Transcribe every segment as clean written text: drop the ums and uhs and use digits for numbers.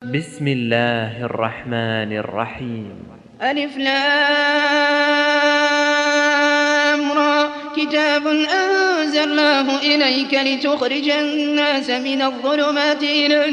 بسم الله الرحمن الرحيم. ألف لام را. كتاب أنزلناه إليك لتخرج الناس من الظلمات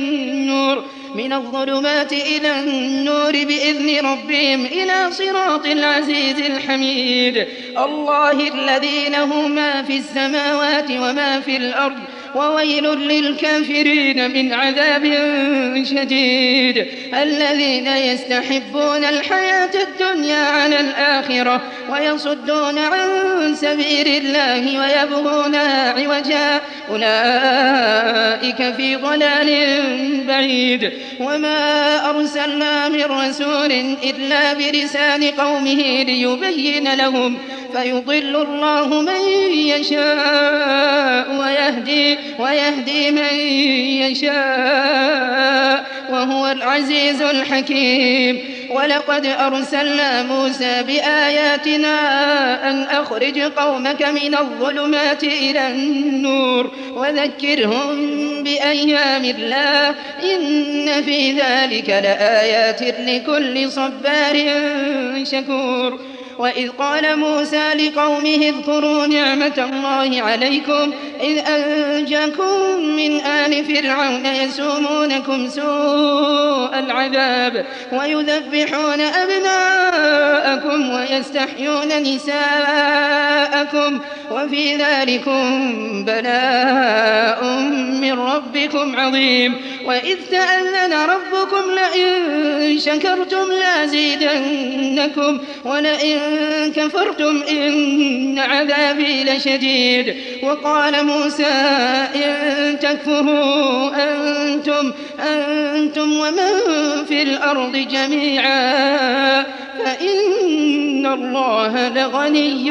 إلى النور بإذن ربهم إلى صراط العزيز الحميد. الله الذي له ما في السماوات وما في الأرض وويل للكافرين من عذاب شديد. الذين يستحبون الحياة الدنيا على الآخرة ويصدون عن سبيل الله ويبغونها عوجا أولئك في ضلال بعيد. وما أرسلنا من رسول إلا بلسان قومه ليبين لهم فيضل الله من يشاء ويهدي من يشاء وهو العزيز الحكيم. ولقد أرسلنا موسى بآياتنا أن أخرج قومك من الظلمات إلى النور وذكرهم بأيام الله إن في ذلك لآيات لكل صبار شكور. وإذ قال موسى لقومه اذكروا نعمة الله عليكم إذ أنجاكم من آل فرعون يسومونكم سوء العذاب ويذبحون أبناءكم ويستحيون نساءكم وفي ذلكم بلاء من ربكم عظيم. وإذ تأذن ربكم لئن شكرتم لأزيدنكم ولئن كفرتم إن عذابي لشديد. وقال موسى إن تكفروا أنتم ومن في الأرض جميعا فإن الله لغني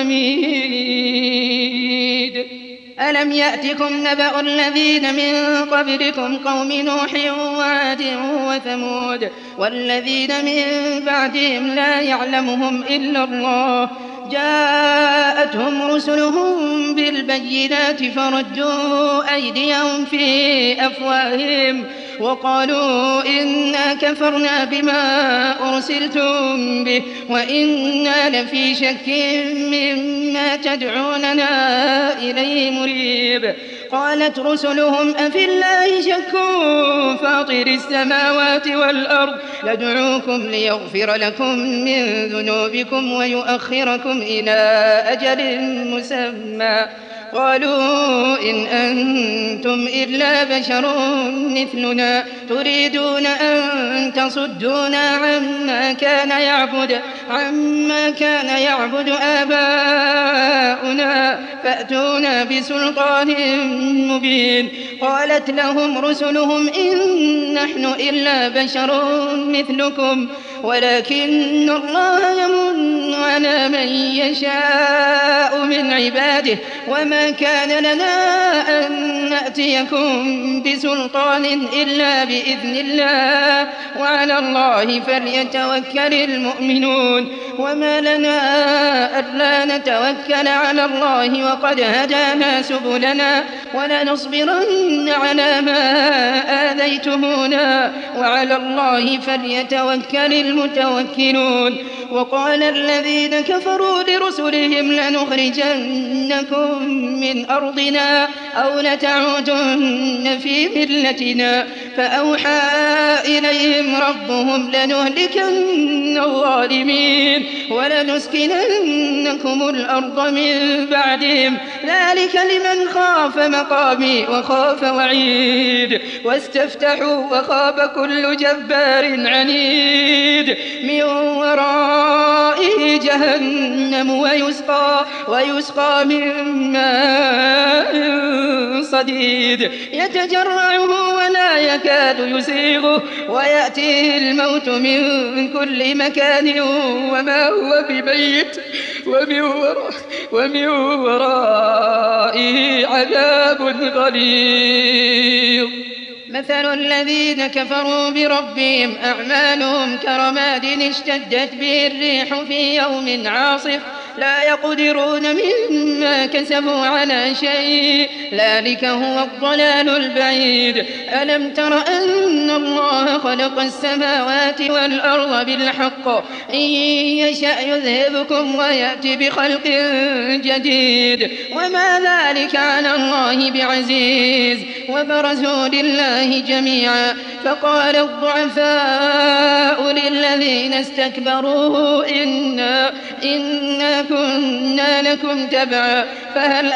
حميد. ألم يأتكم نبأ الذين من قبلكم قوم نوح وعاد وثمود والذين من بعدهم لا يعلمهم إلا الله جاءتهم رسلهم بالبينات فردوا أيديهم في أفواههم وقالوا إنا كفرنا بما أرسلتم به وإنا لفي شك مما تدعوننا إليه مريب. قالت رسلهم أفي الله شك فاطر السماوات والأرض لدعوكم ليغفر لكم من ذنوبكم ويؤخركم إلى أجل مسمى قالوا إن أنتم إلا بشر مثلنا تريدون أن تصدونا عما كان يعبد آباؤنا فأتونا بسلطان مبين. قالت لهم رسلهم إن نحن إلا بشر مثلكم ولكن الله يمن على من يشاء من عباده وما كان لنا أن نأتيكم بسلطان إلا بإذن الله وعلى الله فليتوكل المؤمنون. وما لنا ألا نتوكل على الله وقد هدانا سبلنا ولنصبرن على ما آذيتمونا وعلى الله فليتوكل المتوكلون. وقال الذين كفروا لرسلهم لنخرجنكم من أرضنا أو لتعودن في ملتنا فأوحى إليهم ربهم لنهلكن الظالمين ولنسكننكم الأرض من بعدهم ذلك لمن خاف مقامي وخاف وعيد. واستفتحوا وخاب كل جبار عنيد من ورائه جهنم ويسقى من ماء صديد يتجرعه ولا يكاد يسيغه ويأتيه الموت من كل مكان وما هو بميت ومن ورائه عذاب غليظ. مثل الذين كفروا بربهم أعمالهم كرماد اشتدت به الريح في يوم عاصف لا يقدرون مما كسبوا على شيء، ذلك هو الضلال البعيد. ألم تر أن الله خلق السماوات والأرض بالحق، إن يشأ يذهبكم ويأتي بخلق جديد، وما ذلك على الله بعزيز. وبرزوا لله جميعا فقال الضعفاء للذين استكبروا إنا كنا لكم تبعا فهل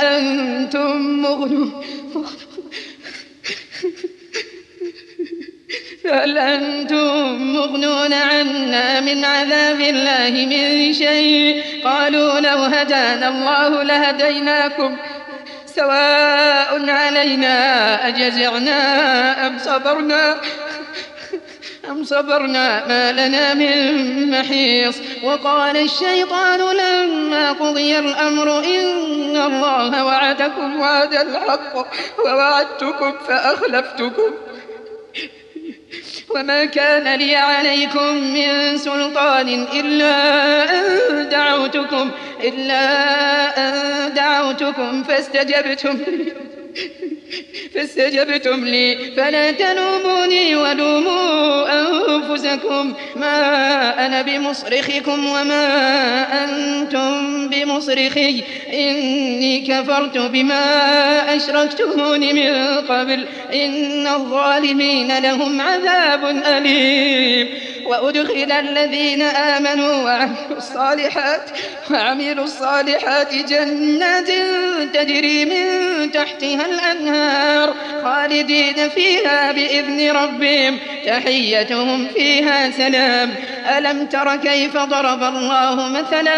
أنتم مغنون عنا من عذاب الله من شيء؟ قالوا لو هدانا الله لهديناكم سواء علينا أجزعنا أم صبرنا ما لنا من محيص. وقال الشيطان لما قضي الأمر إن الله وعدكم وعد الحق ووعدتكم فأخلفتكم وما كان لي عليكم من سلطان إلا أن دعوتكم فاستجبتم لي فلا تلوموني ولوموا أنفسكم، ما أنا بمصرخكم وما أنتم بمصرخي، إني كفرت بما أشركتمون من قبل، إن الظالمين لهم عذاب أليم. وأدخل الذين آمنوا وعملوا الصالحات جنات تجري من تحتها الأنهار خالدين فيها بإذن ربهم تحيتهم فيها سلام. ألم تر كيف ضرب الله مثلا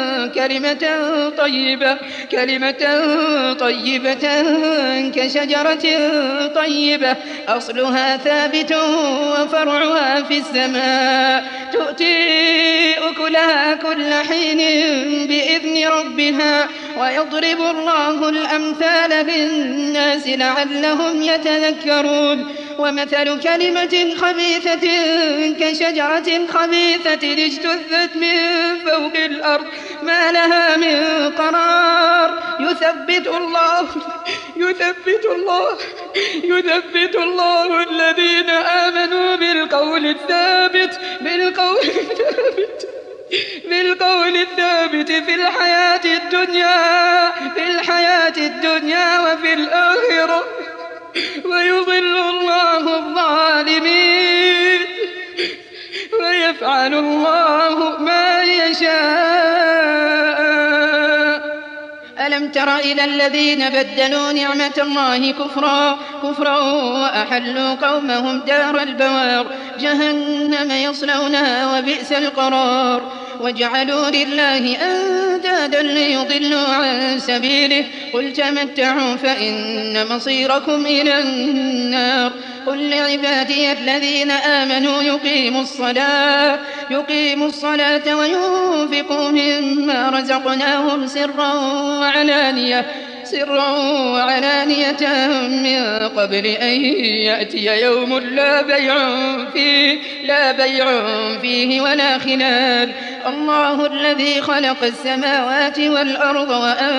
كلمة طيبة كشجرة طيبة أصلها ثابت وفرعها في السماء تؤتي أكلها كل حين بإذن ربها ويضرب الله الأمثال للناس لعلهم يتذكرون. ومثل كلمة خبيثة كشجرة خبيثة اجتثت من فوق الأرض ما لها من قرار يثبت الله الذين آمنوا بالقول الثابت في الحياة الدنيا وفي الآخرة ويضل الله الظالمين ويفعل الله ما يشاء. ألم تر إلى الذين بدلوا نعمة الله كفرا وأحلوا قومهم دار البوار جهنم يصلونها وبئس القرار. وجعلوا لله أندادا ليضلوا عن سبيله قل تمتعوا فإن مصيركم إلى النار. قل لعبادي الذين آمنوا يقيموا الصلاة وينفقوا مما رزقناهم سرا وعلانية من قبل أن يأتي يوم لا بيع فيه ولا خلال. الله الذي خلق السماوات والأرض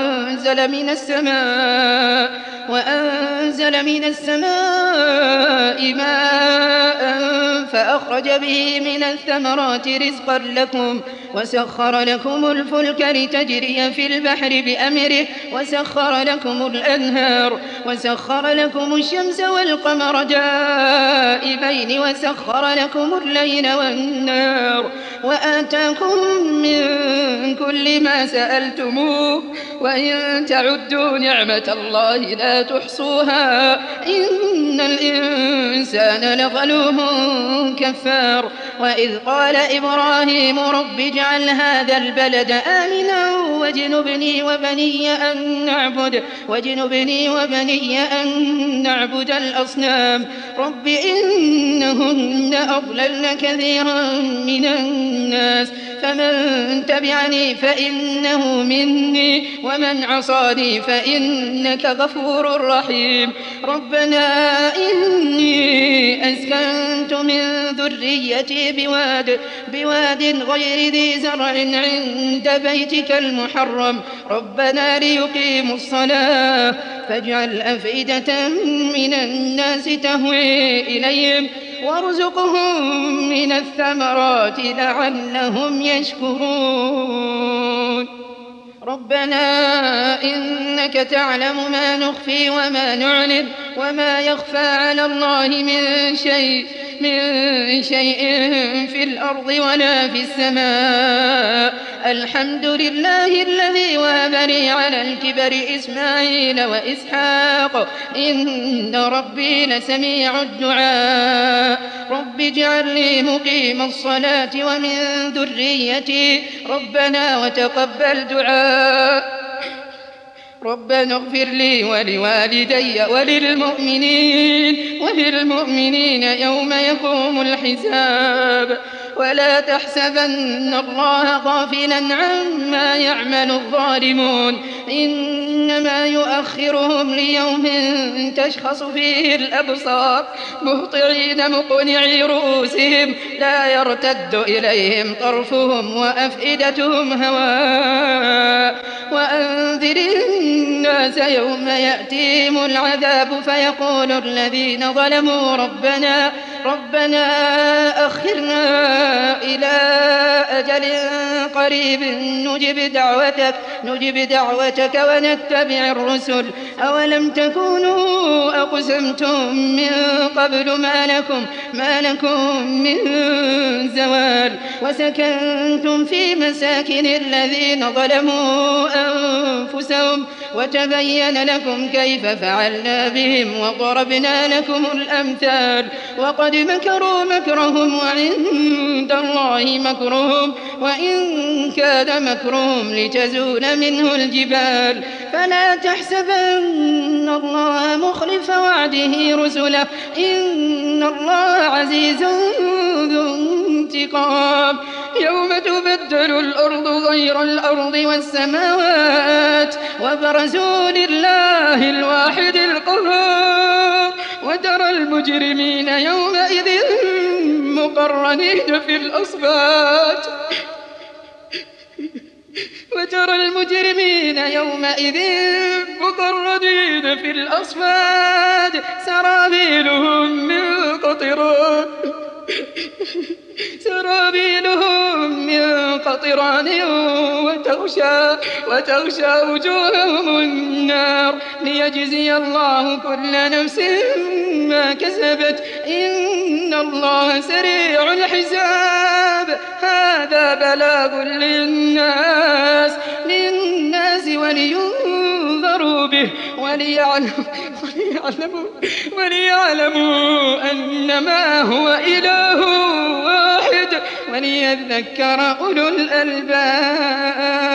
وأنزل من السماء ماء فأخرج به من الثمرات رزقا لكم وسخر لكم الفلك لتجري في البحر بأمره وسخر لكم الأنهار وسخر لكم الشمس والقمر دائبين وسخر لكم الليل والنهار وآتاكم من كل ما سألتموه وإن تعدوا نعمة الله لا تحصوها إن الإنسان لظلوم كفار. وإذ قال إبراهيم رب اجعل هذا البلد آمنا واجنبني وبني أن نعبد الأصنام رب إنهن أضللن كثيرا من الناس فمن تبعني فإنه مني ومن عصاني فإنك غفور رحيم. ربنا إني أسكنت من ذريتي بواد غير ذي زرع عند بيتك المحرم ربنا ليقيموا الصلاة فاجعل أفئدة من الناس تهوي إليهم وارزقهم من الثمرات لعلهم يشكرون. ربنا إنك تعلم ما نخفي وما نعلن وما يخفى على الله من شيء في الأرض ولا في السماء. الحمد لله الذي وهب لي على الكبر إسماعيل وإسحاق إن ربي لسميع الدعاء. رب اجعل لي مقيم الصلاة ومن ذريتي ربنا وتقبل دعاء. ربنا اغفر لي ولوالدي وللمؤمنين يوم يقوم الحساب. ولا تحسبن الله غافلا عما يعمل الظالمون إنما يؤخرهم ليوم تشخص فيه الأبصار مهطعين مقنعي رؤوسهم لا يرتد إليهم طرفهم وأفئدتهم هواء. وأنذر الناس يوم يأتيهم العذاب فيقول الذين ظلموا ربنا أخرنا إلى أجل قريب نجب دعوتك ونتبع الرسل أولم تكونوا أقسمتم من قبل ما لكم من زوال وسكنتم في مساكن الذين ظلموا أنفسهم وتبين لكم كيف فعلنا بهم وضربنا لكم الأمثال. وقد مكروا مكرهم وعند الله مكرهم وإن كان مكرهم لتزول منه الجبال. فلا تحسبن الله مخلف وعده رسله إن الله عزيز ذو انتقام. يوم تبدل الأرض غير الأرض والسماوات وبرزوا لله الواحد القهار وترى المجرمين يومئذ مقرنين في الأصفاد سرابيلهم من قطران وتغشى وجوههم النار ليجزي الله كل نفس ما كسبت إن الله سريع الحساب. هذا بلاغ للناس ولينذروا به وليعلموا أنما هو إله واحد وليذكر أولو الألباب.